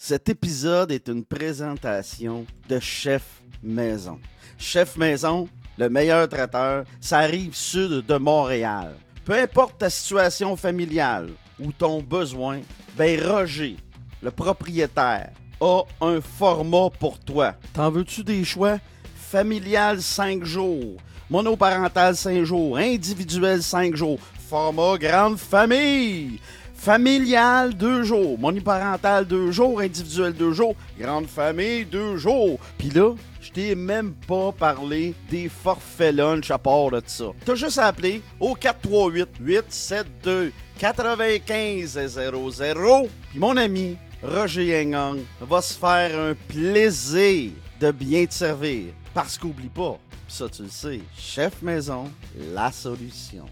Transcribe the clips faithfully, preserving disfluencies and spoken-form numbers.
Cet épisode est une présentation de Chef Maison. Chef Maison, le meilleur traiteur, ça arrive sud de Montréal. Peu importe ta situation familiale ou ton besoin, ben Roger, le propriétaire, a un format pour toi. T'en veux-tu des choix? Familial cinq jours, monoparental cinq jours, individuel cinq jours, format grande famille. Familial, deux jours. Monoparental, deux jours. Individuel, deux jours. Grande famille, deux jours. Puis là, je t'ai même pas parlé des forfaits lunch à part de ça. T'as juste à appeler au quatre trois huit, huit sept deux, quatre cinq zéro zéro. Puis mon ami Roger Yengang va se faire un plaisir de bien te servir. Parce qu'oublie pas, pis ça tu le sais, Chef Maison, la solution.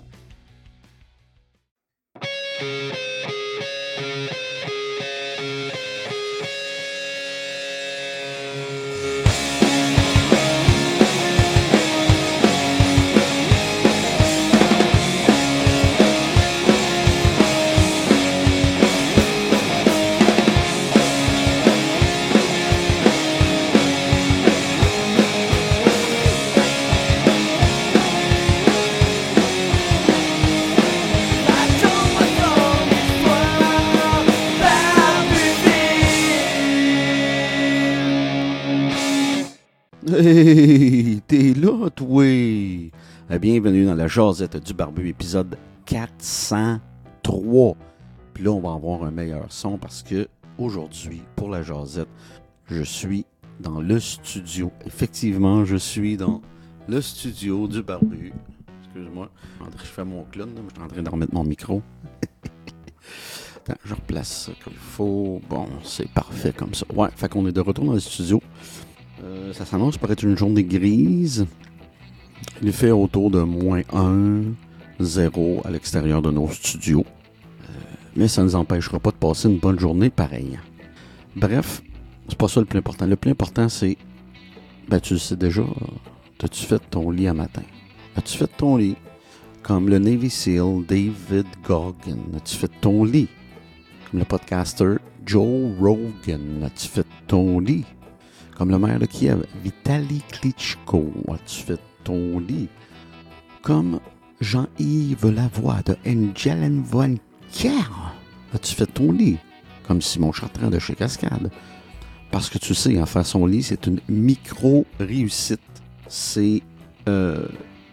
Hey, t'es là, toi! Bienvenue dans la Jazette du Barbu, épisode quatre cent trois. Puis là, on va avoir un meilleur son parce que aujourd'hui, pour la Jazette, je suis dans le studio. Effectivement, je suis dans le studio du Barbu. Excuse-moi, je fais mon clown, là, je suis en train de remettre mon micro. Attends, je replace ça comme il faut. Bon, c'est parfait comme ça. Ouais, fait qu'on est de retour dans le studio. Euh, ça s'annonce pour être une journée grise. Il fait autour de moins un, zéro à l'extérieur de nos studios. Euh, mais ça ne nous empêchera pas de passer une bonne journée pareille. Bref, c'est pas ça le plus important. Le plus important, c'est... Ben, tu le sais déjà, as-tu fait ton lit à matin? As-tu fait ton lit? Comme le Navy SEAL David Goggin. As-tu fait ton lit? Comme le podcaster Joe Rogan. As-tu fait ton lit? Comme le maire de Kiev, Vitali Klitschko, as-tu fait ton lit? Comme Jean-Yves Lavoie de Engelen Von Kier, as-tu fait ton lit? Comme Simon Chartrand de chez Cascade. Parce que tu sais, en faire son lit, c'est une micro-réussite. C'est, euh...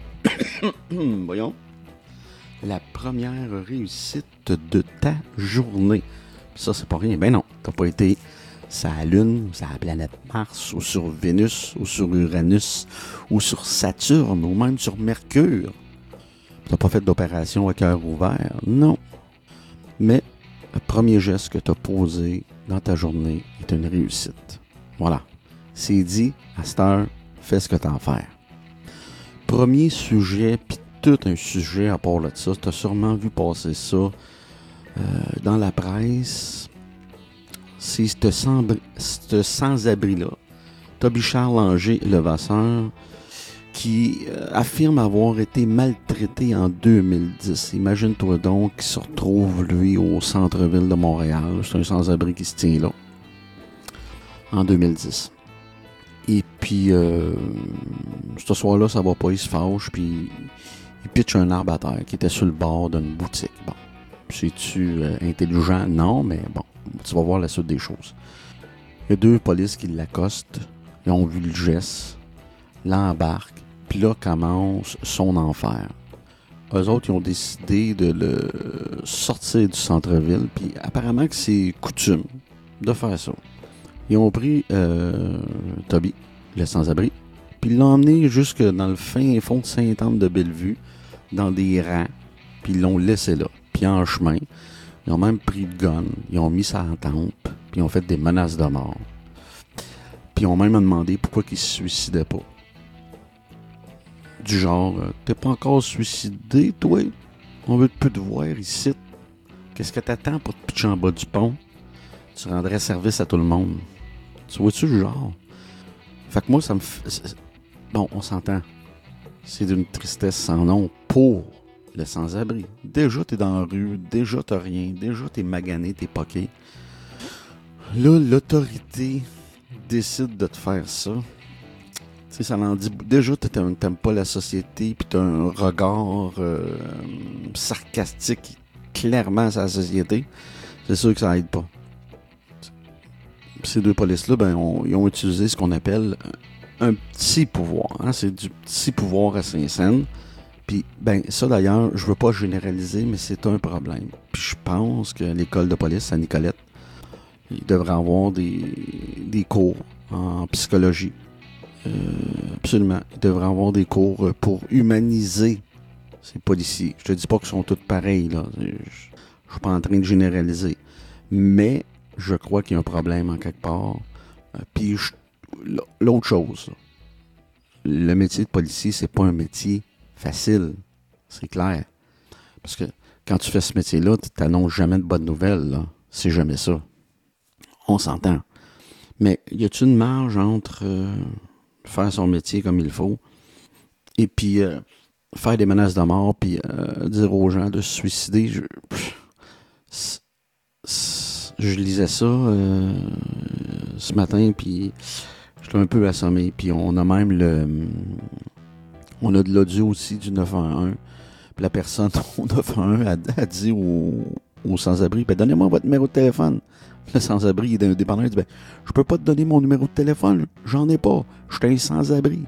voyons, la première réussite de ta journée. Ça, c'est pas rien. Ben non, t'as pas été... sur la Lune, sur la planète Mars, ou sur Vénus, ou sur Uranus, ou sur Saturne, ou même sur Mercure. Tu n'as pas fait d'opération à cœur ouvert, non. Mais le premier geste que tu as posé dans ta journée est une réussite. Voilà. C'est dit, à cette heure, fais ce que tu as à faire. Premier sujet, puis tout un sujet à part de ça, tu as sûrement vu passer ça euh, dans la presse. C'est ce sans, sans-abri-là, Toby Charles Langer Levasseur, qui euh, affirme avoir été maltraité en deux mille dix. Imagine-toi donc qu'il se retrouve, lui, au centre-ville de Montréal. C'est un sans-abri qui se tient là, en deux mille dix. Et puis, euh, ce soir-là, ça va pas, il se fâche, puis il pitche un arbre à terre qui était sur le bord d'une boutique. Bon, c'est-tu euh, intelligent? Non, mais bon. Tu vas voir la suite des choses. Il y a deux polices qui l'accostent. Ils ont vu le geste, l'embarquent, puis là commence son enfer. Eux autres, ils ont décidé de le sortir du centre-ville, puis apparemment que c'est coutume de faire ça. Ils ont pris euh, Toby, le sans-abri, puis ils l'ont emmené jusque dans le fin fond de Sainte-Anne-de-Bellevue, dans des rangs, puis ils l'ont laissé là. Puis en chemin, ils ont même pris le gun, ils ont mis ça en tempe, puis ils ont fait des menaces de mort. Puis ils ont même demandé pourquoi ils se suicidaient pas. Du genre, euh, t'es pas encore suicidé, toi? On veut plus te voir ici. Qu'est-ce que t'attends pour te pitcher en bas du pont? Tu rendrais service à tout le monde. Tu vois-tu le genre? Fait que moi, ça me fait... Bon, on s'entend. C'est d'une tristesse sans nom pour le sans-abri. Déjà, t'es dans la rue, déjà, t'as rien, déjà, t'es magané, t'es poqué. Là, l'autorité décide de te faire ça. Tu sais, ça en dit... Déjà, t'aimes pas la société, puis t'as un regard euh, sarcastique clairement sur la société. C'est sûr que ça aide pas. Ces deux polices-là, ben, on, ils ont utilisé ce qu'on appelle un petit pouvoir. Hein? C'est du petit pouvoir à Saint-Saëns. Puis, ben, ça d'ailleurs, je veux pas généraliser, mais c'est un problème. Puis je pense que l'école de police à Nicolette, il devrait avoir des, des cours en psychologie. Euh, absolument. Il devrait avoir des cours pour humaniser ces policiers. Je te dis pas qu'ils sont tous pareils, là. Je, je suis pas en train de généraliser. Mais je crois qu'il y a un problème en quelque part. Euh, puis je, l'autre chose, le métier de policier, c'est pas un métier facile. C'est clair. Parce que quand tu fais ce métier-là, tu t'annonces jamais de bonnes nouvelles, là. C'est jamais ça. On s'entend. Mais y a-t-il une marge entre euh, faire son métier comme il faut et puis euh, faire des menaces de mort puis euh, dire aux gens de se suicider? Je, pff, je lisais ça euh, ce matin puis j'étais un peu assommé. Puis on a même le... On a de l'audio aussi du neuf un un. Puis la personne au neuf un un a, a dit aux, aux sans-abri, ben donnez-moi votre numéro de téléphone. Le sans-abri, il est indépendant, il dit, ben, je peux pas te donner mon numéro de téléphone, j'en ai pas, je suis un sans-abri.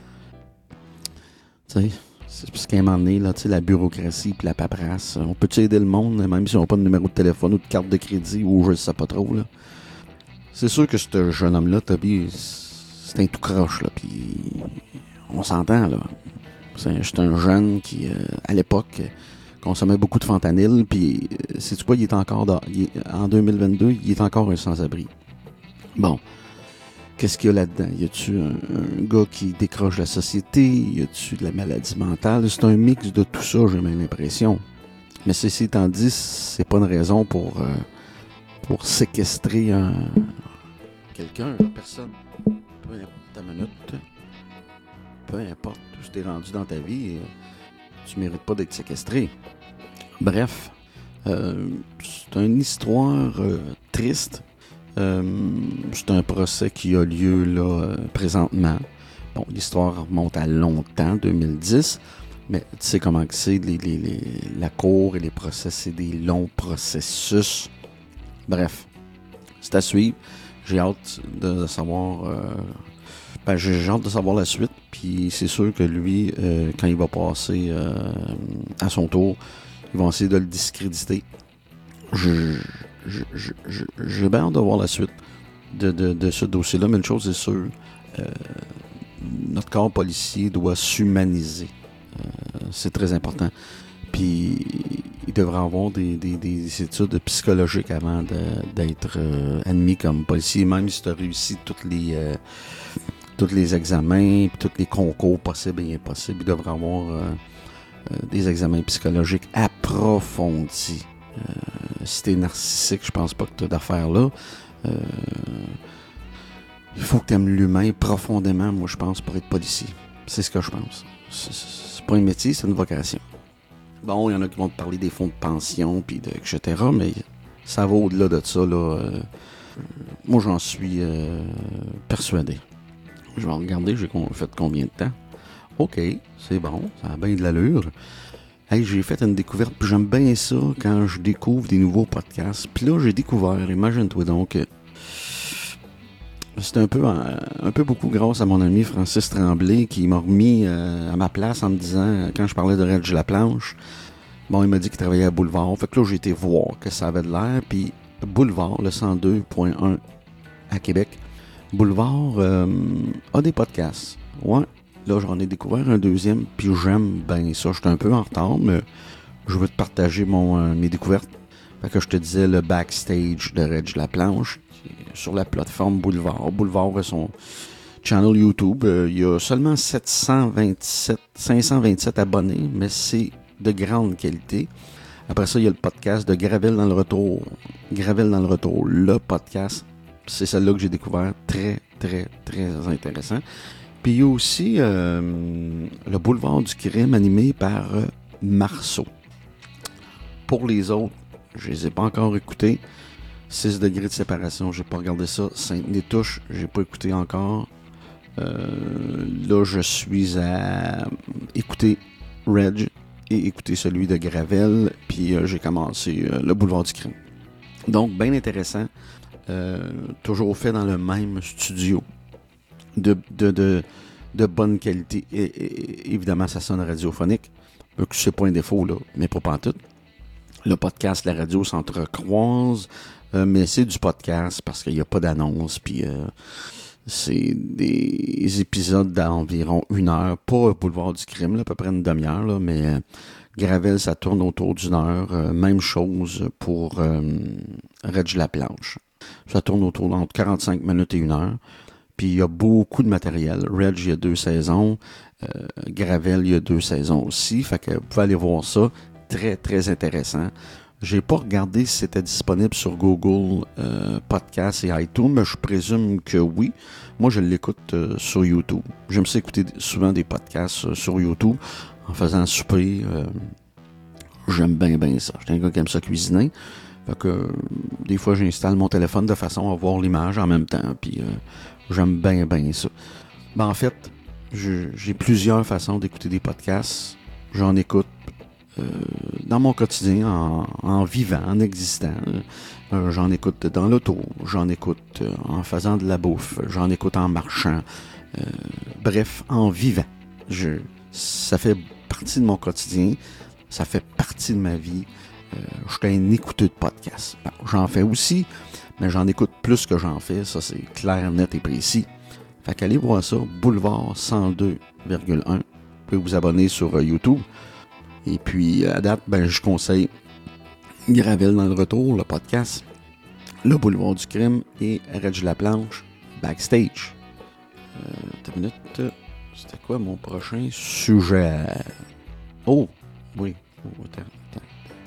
Tu sais, c'est parce qu'à un moment donné, là, tu sais, la bureaucratie puis la paperasse, on peut-tu aider le monde, même si on n'a pas de numéro de téléphone ou de carte de crédit ou je ne sais pas trop, là. C'est sûr que ce jeune homme-là, Toby, c'est un tout croche, là, puis on s'entend, là. C'est, c'est un jeune qui, euh, à l'époque, consommait beaucoup de fentanyl, puis euh, sais-tu quoi, il est encore dans, il est, en deux mille vingt-deux, il est encore un sans-abri. Bon, qu'est-ce qu'il y a là-dedans? Y a-tu un, un gars qui décroche la société? Y a-tu de la maladie mentale? C'est un mix de tout ça, j'ai même l'impression. Mais ceci étant dit, c'est pas une raison pour, euh, pour séquestrer un, quelqu'un, personne. Peu importe ta minute, peu importe où tu t'es rendu dans ta vie, tu mérites pas d'être séquestré. Bref, euh, c'est une histoire euh, triste. Euh, c'est un procès qui a lieu là euh, présentement. Bon, l'histoire remonte à longtemps, deux mille dix, mais tu sais comment que c'est, les, les, les, la cour et les procès, c'est des longs processus. Bref, c'est à suivre. J'ai hâte de savoir... Euh, ben, j'ai hâte de savoir la suite, puis c'est sûr que lui, euh, quand il va passer euh, à son tour, ils vont essayer de le discréditer. Je, je, je, je, j'ai bien hâte de voir la suite de, de, de ce dossier-là, mais une chose est sûre, euh, notre corps policier doit s'humaniser. Euh, c'est très important. Puis, il devrait avoir des, des, des études psychologiques avant de, d'être euh, admis comme policier, même si tu as réussi toutes les... Euh, tous les examens, puis tous les concours possibles et impossibles. Il devrait avoir euh, euh, des examens psychologiques approfondis. Euh, si t'es narcissique, je pense pas que tu as d'affaires là. Euh, il faut que tu aimes l'humain profondément, moi je pense, pour être policier. C'est ce que je pense. C'est, c'est pas un métier, c'est une vocation. Bon, il y en a qui vont te parler des fonds de pension, puis de, et cetera, mais ça va au-delà de ça, là. Euh, moi, j'en suis euh, persuadé. Je vais regarder, j'ai fait combien de temps. OK, c'est bon, ça a bien de l'allure. Hey, j'ai fait une découverte, puis j'aime bien ça quand je découvre des nouveaux podcasts. Puis là, j'ai découvert, imagine-toi donc, c'est un peu, un peu beaucoup grâce à mon ami Francis Tremblay qui m'a remis euh, à ma place en me disant, quand je parlais de Reg Laplanche, bon, il m'a dit qu'il travaillait à Boulevard. Fait que là, j'ai été voir que ça avait de l'air. Puis Boulevard, le cent deux point un à Québec, Boulevard euh, a des podcasts. Ouais, là, j'en ai découvert un deuxième, puis j'aime bien ça. Je suis un peu en retard, mais je veux te partager mon, euh, mes découvertes. Fait que je te disais le backstage de Reg Laplanche, qui est sur la plateforme Boulevard. Boulevard a son channel YouTube. Euh, il y a seulement sept cent vingt-sept, cinq cent vingt-sept abonnés, mais c'est de grande qualité. Après ça, il y a le podcast de Gravel dans le retour. Gravel dans le retour, le podcast. C'est celle-là que j'ai découvert. Très, très, très intéressant. Puis il y a aussi euh, le Boulevard du crime animé par euh, Marceau. Pour les autres, je les ai pas encore écoutés. six degrés de séparation, j'ai pas regardé ça. Sainte-Nitouche, j'ai pas écouté encore. Euh, là, je suis à écouter Reg et écouter celui de Gravel, puis euh, j'ai commencé euh, le Boulevard du Crime. Donc, bien intéressant. Euh, toujours fait dans le même studio de, de, de, de bonne qualité. Et, et, évidemment, ça sonne radiophonique. Euh, que c'est pas un défaut, là, mais pas pantoute. Le podcast, la radio s'entrecroisent, euh, mais c'est du podcast parce qu'il n'y a pas d'annonce, puis euh, c'est des épisodes d'environ une heure, pas Boulevard du Crime, là, à peu près une demi-heure, là, mais euh, Gravel, ça tourne autour d'une heure. Euh, même chose pour euh, Reg la planche. Ça tourne autour d'entre quarante-cinq minutes et une heure. Puis il y a beaucoup de matériel. Reg, il y a deux saisons. Euh, Gravel, il y a deux saisons aussi. Fait que vous pouvez aller voir ça. Très, très intéressant. J'ai pas regardé si c'était disponible sur Google euh, Podcasts et iTunes, mais je présume que oui. Moi, je l'écoute euh, sur YouTube. J'aime ça écouter souvent des podcasts euh, sur YouTube en faisant souper. Euh, j'aime bien, bien ça. Je suis un gars qui aime ça cuisiner. Fait que euh, des fois, j'installe mon téléphone de façon à voir l'image en même temps. Puis euh, j'aime bien, bien ça. Ben, en fait, je, j'ai plusieurs façons d'écouter des podcasts. J'en écoute Euh, dans mon quotidien, en, en vivant, en existant. Euh, j'en écoute dans l'auto, j'en écoute euh, en faisant de la bouffe, j'en écoute en marchant. Euh, bref, en vivant. Je, ça fait partie de mon quotidien, ça fait partie de ma vie. Euh, je suis un écouteur de podcast. Bon, j'en fais aussi, mais j'en écoute plus que j'en fais. Ça, c'est clair, net et précis. Fait qu'allez voir ça, Boulevard cent deux virgule un. Vous pouvez vous abonner sur euh, YouTube. Et puis, à date, ben, je conseille Gravel dans le retour, le podcast, le Boulevard du Crime et Reg la planche, Backstage. Euh, une minute, c'était quoi mon prochain sujet? Oh, oui. Oh, attends, attends.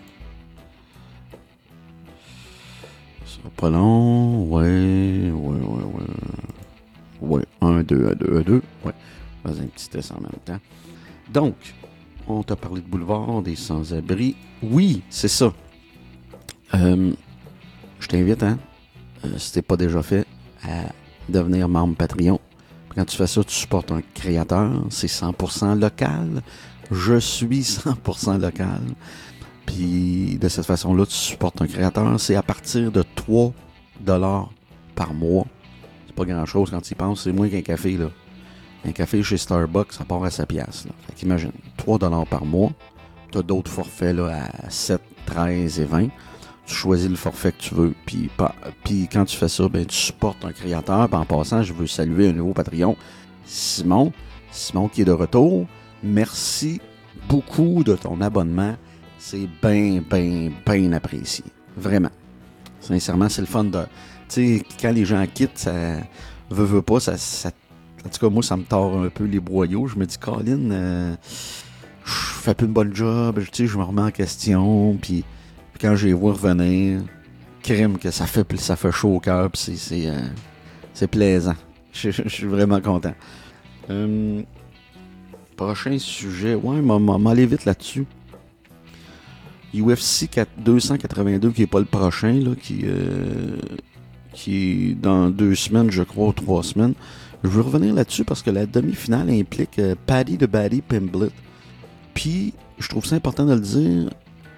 Ça va pas long. Ouais, ouais, ouais, ouais. Ouais, un, deux, un, deux, un, deux. Ouais, fais un petit test en même temps. Donc, on t'a parlé de Boulevard, des sans-abri. Oui, c'est ça. Euh, je t'invite, hein, euh, si t'es pas déjà fait, à devenir membre Patreon. Quand tu fais ça, tu supportes un créateur. C'est cent pour cent local. Je suis cent pour cent local. Puis, de cette façon-là, tu supportes un créateur. C'est à partir de trois dollars par mois. C'est pas grand-chose quand tu y penses. C'est moins qu'un café, là. Un café chez Starbucks, ça part à sa pièce. Fait qu'imagine, trois dollars par mois. Tu as d'autres forfaits là, à sept, treize et vingt. Tu choisis le forfait que tu veux. Puis, puis quand tu fais ça, ben, tu supportes un créateur. Puis en passant, je veux saluer un nouveau Patreon, Simon. Simon qui est de retour. Merci beaucoup de ton abonnement. C'est bien, bien, bien apprécié. Vraiment. Sincèrement, c'est le fun de... Tu sais, quand les gens quittent, ça... Veut, veut pas, ça... ça En tout cas, moi, ça me tord un peu les boyaux. Je me dis, Colin, euh, je fais plus une bonne job. Tu sais, je me remets en question. Puis, puis quand je les vois revenir, crime que ça fait, ça fait chaud au cœur. Puis c'est, c'est, euh, c'est plaisant. Je, je, je suis vraiment content. Euh, prochain sujet. Ouais, m'aller vite là-dessus. U F C deux cent quatre-vingt-deux, qui n'est pas le prochain, là, qui, euh, qui est dans deux semaines, je crois, ou trois semaines. Je veux revenir là-dessus parce que la demi-finale implique euh, Paddy de Baddy Pimblett. Puis, je trouve ça important de le dire,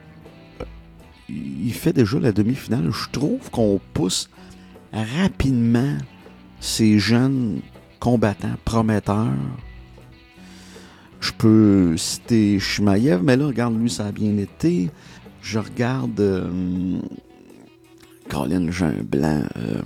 il fait déjà la demi-finale. Je trouve qu'on pousse rapidement ces jeunes combattants prometteurs. Je peux citer Chimaev, mais là, regarde, lui, ça a bien été. Je regarde... Euh, Colin, j'ai un blanc... Euh,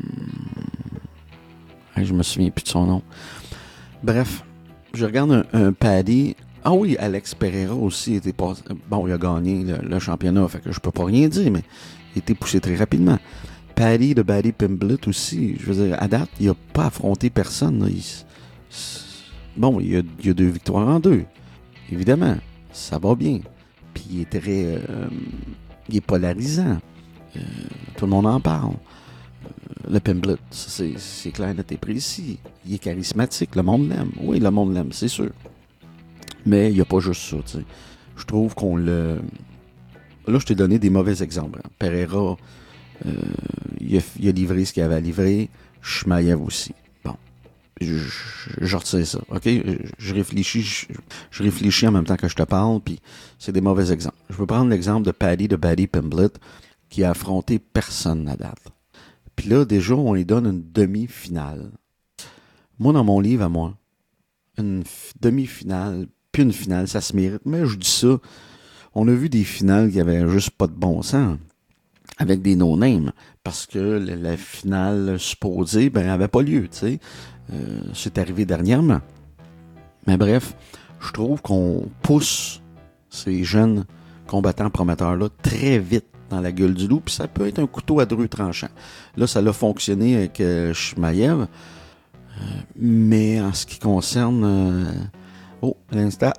Je me souviens plus de son nom. Bref, je regarde un, un Paddy. Ah oui, Alex Pereira aussi était pas. Bon, il a gagné le, le championnat, fait que je peux pas rien dire, mais il a été poussé très rapidement. Paddy de Baddy Pimblett aussi, je veux dire, à date, il a pas affronté personne. Là. Il, bon, il y, a, il y a deux victoires en deux. Évidemment, ça va bien. Puis il est très. Euh, il est polarisant. Euh, tout le monde en parle. Le Pimblett, c'est, c'est clair, net et précis. Il est charismatique, le monde l'aime. Oui, le monde l'aime, c'est sûr. Mais il n'y a pas juste ça, tu sais. Je trouve qu'on le... Là, je t'ai donné des mauvais exemples. Pereira, Euh, il, a, il a livré ce qu'il avait à livrer. Chimaev aussi. Bon. Je, je, je retire ça. OK? Je, je réfléchis. Je, je réfléchis en même temps que je te parle, puis c'est des mauvais exemples. Je veux prendre l'exemple de Paddy de Paddy Pimblett, qui a affronté personne à date. Puis là, déjà, on lui donne une demi-finale. Moi, dans mon livre à moi, une f- demi-finale, puis une finale, ça se mérite. Mais je dis ça, on a vu des finales qui avaient juste pas de bon sens, avec des no-names, parce que la, la finale supposée, ben, avait pas lieu, tu sais. Euh, c'est arrivé dernièrement. Mais bref, je trouve qu'on pousse ces jeunes combattants prometteurs-là très vite dans la gueule du loup, puis ça peut être un couteau à deux tranchants. Là, ça a fonctionné avec euh, Chimaev, euh, mais en ce qui concerne... Euh, oh, à l'instant...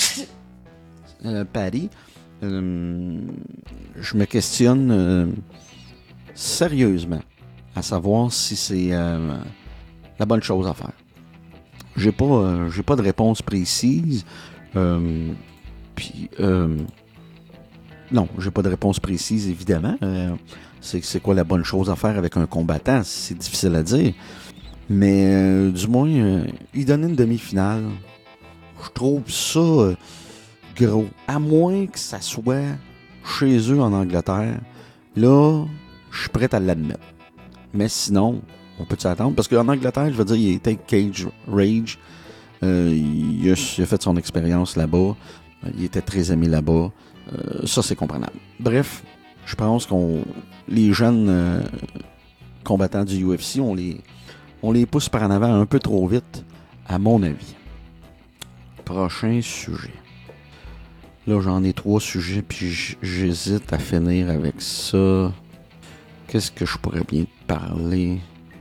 euh, Paddy, euh, je me questionne euh, sérieusement à savoir si c'est euh, la bonne chose à faire. J'ai pas, euh, j'ai pas de réponse précise. Euh, puis, euh, non, j'ai pas de réponse précise, évidemment. Euh, c'est, c'est quoi la bonne chose à faire avec un combattant? C'est difficile à dire. Mais, euh, du moins, euh, il donnait une demi-finale. Je trouve ça euh, gros. À moins que ça soit chez eux en Angleterre. Là, je suis prêt à l'admettre. Mais sinon, on peut s'attendre. Parce qu'en Angleterre, je veux dire, il était Cage Rage. Euh, il, a, il a fait son expérience là-bas. Il était très aimé là-bas. Euh, ça, c'est comprenable. Bref, je pense qu'on les jeunes euh, combattants du U F C, on les, on les pousse par en avant un peu trop vite, à mon avis. Prochain sujet. Là, j'en ai trois sujets, puis j'hésite à finir avec ça. Qu'est-ce que je pourrais bien te parler?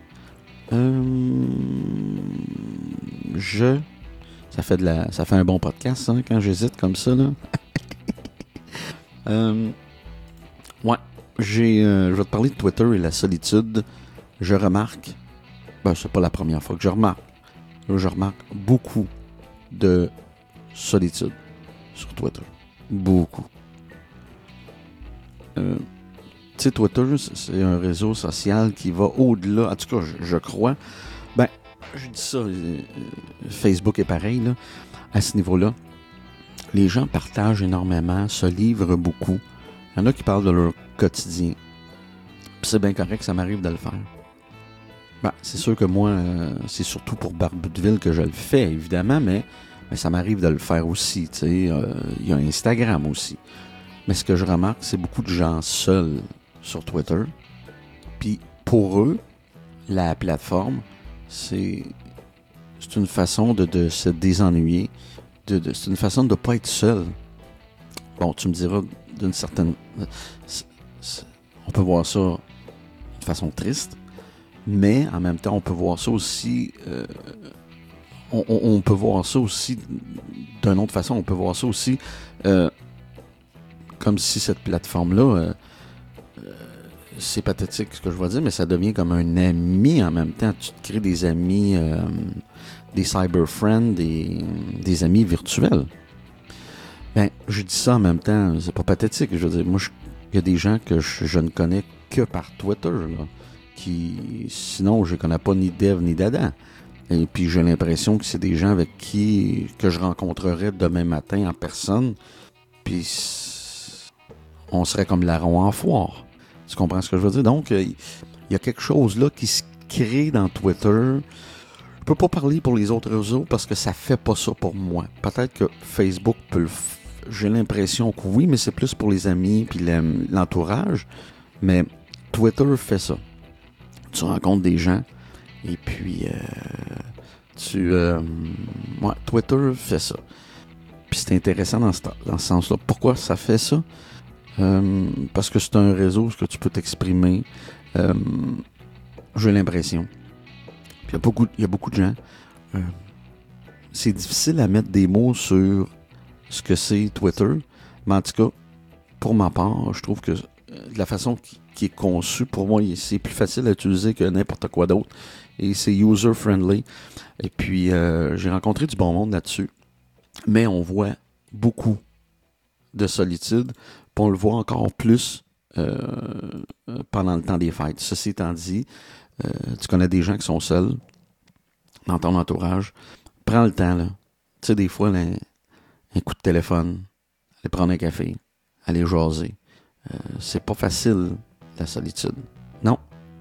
Euh, je... Ça fait, de la, ça fait un bon podcast, hein, quand j'hésite comme ça, là. euh, ouais, j'ai, euh, je vais te parler de Twitter et la solitude. Je remarque, ben, c'est pas la première fois que je remarque, je remarque beaucoup de solitude sur Twitter. Beaucoup. Euh, tu sais, Twitter, c'est un réseau social qui va au-delà, en tout cas, je, je crois. Ben, je dis ça, euh, Facebook est pareil, là, à ce niveau-là. Les gens partagent énormément, se livrent beaucoup. Il y en a qui parlent de leur quotidien. Puis c'est bien correct, ça m'arrive de le faire. Ben, c'est sûr que moi, euh, c'est surtout pour Barbu de Ville que je le fais, évidemment, mais, mais ça m'arrive de le faire aussi. Tu sais, euh, il y a Instagram aussi. Mais ce que je remarque, c'est beaucoup de gens seuls sur Twitter. Puis pour eux, la plateforme, c'est, c'est une façon de, de se désennuyer. De, de, c'est une façon de ne pas être seul. Bon, tu me diras d'une certaine... C'est, c'est, on peut voir ça de façon triste, mais en même temps, on peut voir ça aussi... Euh, on, on, on peut voir ça aussi d'une autre façon. On peut voir ça aussi euh, comme si cette plateforme-là... Euh, c'est pathétique ce que je vais dire, mais ça devient comme un ami en même temps. Tu te crées des amis, euh, des cyber friends, des, des amis virtuels. Ben, je dis ça en même temps, c'est pas pathétique. Je veux dire, moi, il y a des gens que je, je ne connais que par Twitter, là, qui, sinon, je ne connais pas ni d'Ève ni d'Adam. Et puis, j'ai l'impression que c'est des gens avec qui, que je rencontrerais demain matin en personne, puis on serait comme larron en foire. Tu comprends ce que je veux dire? Donc, il euh, y a quelque chose là qui se crée dans Twitter. Je peux pas parler pour les autres réseaux parce que ça fait pas ça pour moi. Peut-être que Facebook peut le f... J'ai l'impression que oui, mais c'est plus pour les amis puis l'entourage. Mais Twitter fait ça. Tu rencontres des gens et puis euh, tu... Euh, ouais, Twitter fait ça. Puis c'est intéressant dans ce, dans ce sens-là. Pourquoi ça fait ça? Euh, parce que c'est un réseau où tu peux t'exprimer. Euh, j'ai l'impression. Puis il y a beaucoup, il y a beaucoup de gens. Euh, c'est difficile à mettre des mots sur ce que c'est Twitter. Mais en tout cas, pour ma part, je trouve que de la façon qui, qui est conçue, pour moi, c'est plus facile à utiliser que n'importe quoi d'autre. Et c'est user-friendly. Et puis, euh, j'ai rencontré du bon monde là-dessus. Mais on voit beaucoup de solitude. Puis on le voit encore plus euh, pendant le temps des fêtes. Ceci étant dit, euh, tu connais des gens qui sont seuls dans ton entourage. Prends le temps, là. Tu sais, des fois, là, un coup de téléphone, aller prendre un café, aller jaser. Euh, c'est pas facile, la solitude. Non.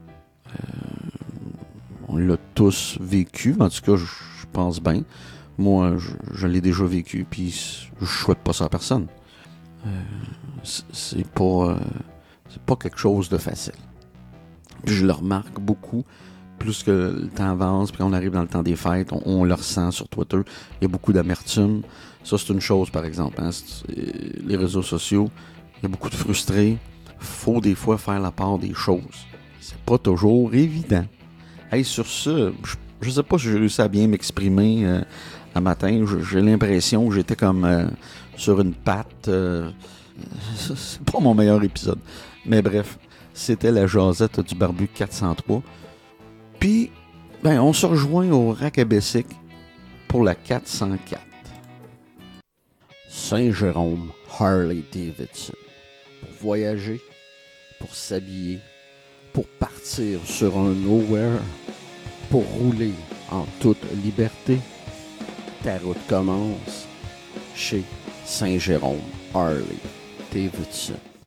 Euh, on l'a tous vécu, en tout cas, je, je pense bien. Moi, je, je l'ai déjà vécu, puis je souhaite pas ça à personne. Euh, c'est, c'est pas euh, c'est pas quelque chose de facile. Puis je le remarque beaucoup, plus que le temps avance, puis on arrive dans le temps des fêtes, on, on le ressent sur Twitter. Il y a beaucoup d'amertume. Ça, c'est une chose, par exemple. Hein, les réseaux sociaux, il y a beaucoup de frustrés. Faut des fois faire la part des choses. C'est pas toujours évident. Hey, sur ce, je, je sais pas si j'ai réussi à bien m'exprimer euh, un matin. J'ai l'impression que j'étais comme euh, sur une patte. Euh, c'est pas mon meilleur épisode. Mais bref, c'était la jasette du Barbu quatre cent trois. Puis, ben, on se rejoint au Racabessic pour la quatre cent quatre. Saint-Jérôme Harley-Davidson. Pour voyager, pour s'habiller, pour partir sur un nowhere, pour rouler en toute liberté. Ta route commence chez Saint-Jérôme Harley-Davidson.